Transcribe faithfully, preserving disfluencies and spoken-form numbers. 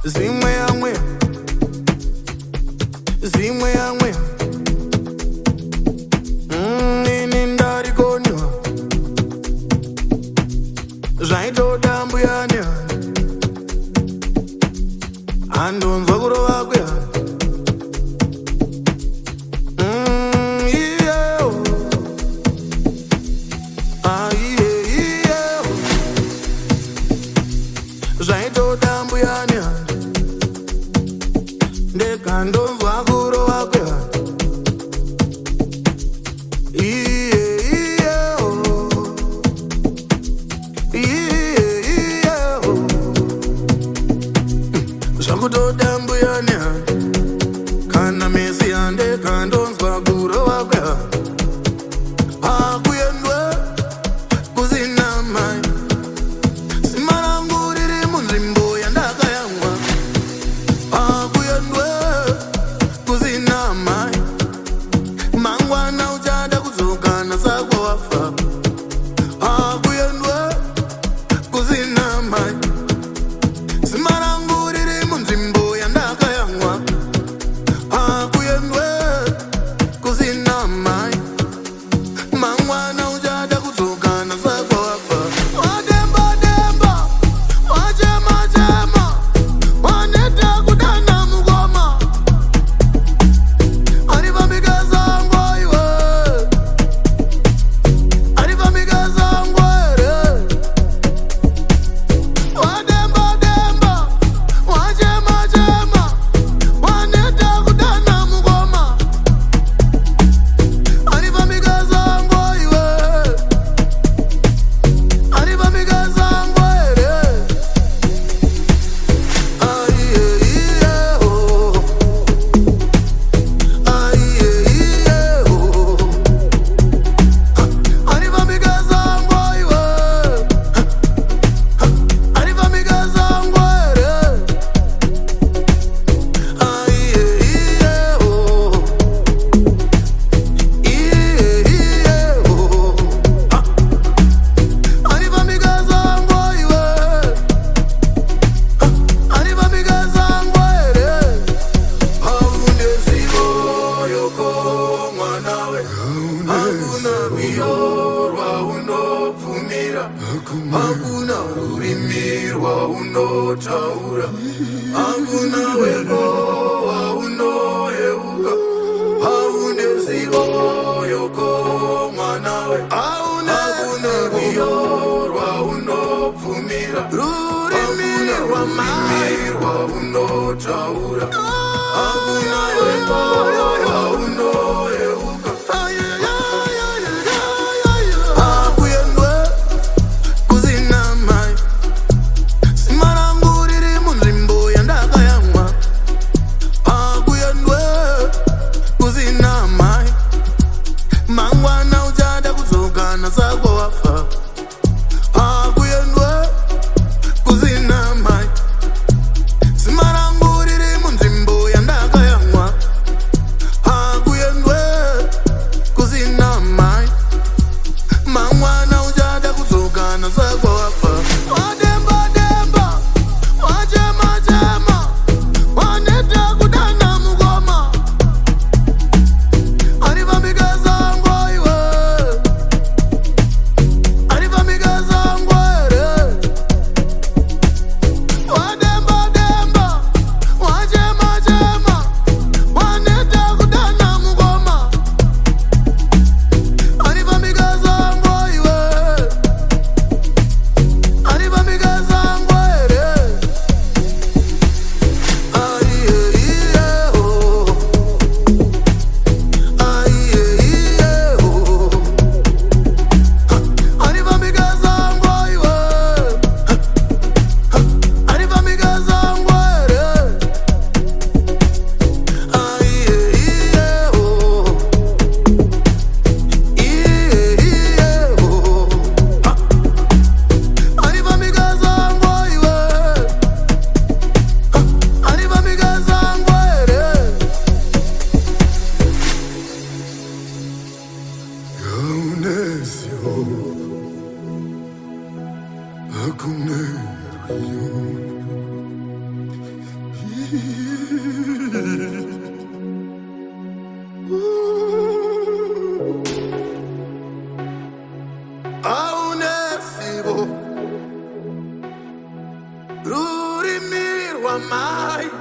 Zimwe amwe, zimwe amwe. Mm, nini ndari konywa. Zvaitoda mbuyani. Andonzwa kurova kuyani. Mm, yeah. Ah, yeah, yeah. Zvaitoda mbuyani. Ndekandonzwa kurova kuyani. Yeah, yeah. Yeah, yeah. Zvakutoda mbuyani. Kana mesi ande kandonzwa kurova kuyani. Akuyendwe kuzina mai. Simarangu riri munzvimbo yandakayamwa. Akuyendwe kuzina mai. Mangwana uchada kudzoka nasako wafa. Akuyendwe kuzina mai. Simarangu riri munzvimbo yandakayamwa. Akuyendwe kuzina mai. Mangwana uchada kudzoka nasako wafa. Wademba demba, wachema chema, waneta kudana mugoma. Ariva mikazangu iwe, ariva mikazangu ere. Wademba demba, wachema chema, waneta kudana mugoma. Ariva mikazangu iwe, ariva mikazangu ere. Aiye iye oh, aiye iye oh. Ariva mikazangu iwe, ariva mikazangu ere. Aiye iye oh, iye iye oh. Ariva mikazangu iwe, ariva mikazangu ere. Haune zivo yoko mwanawe. Hakuna rwiyo rwaunopfumira. Hakuna rurimi rwaunotaura. Hakuna wego waunoyeuka. Haune zivo yoko mwanawe. Hakuna rwiyo rwaunopfumira. Rurimi rwamai rwaunotaura. Hakuna wego waunoyeuka. Akuyendwe kuzina mai. Simarangu riri munzvimbo yandakayamwa. Akuyendwe kuzina mai. Mangwana uchada kudzoka nasako wafa. Akuyendwe kuzina mai. Simarangu riri munzvimbo yandakayamwa. Akuyendwe kuzina mai. Mangwana uchada kudzoka nasako wafa. Wademba demba, wachema chema, waneta kudana mugoma. Ariva mikazangu iwe, ariva mikazangu ere. Wademba demba, wachema chema, waneta kudana mugoma. Ariva mikazangu iwe, ariva mikazangu ere. Aiye iye oh, aiye iye oh. Ariva mikazangu iwe, ariva mikazangu ere. Aiye iye oh, iye iye oh. Ariva mikazangu iwe, ariva mikazangu ere. Yaunesio, hakuna rwiyo rurimi rw'amayi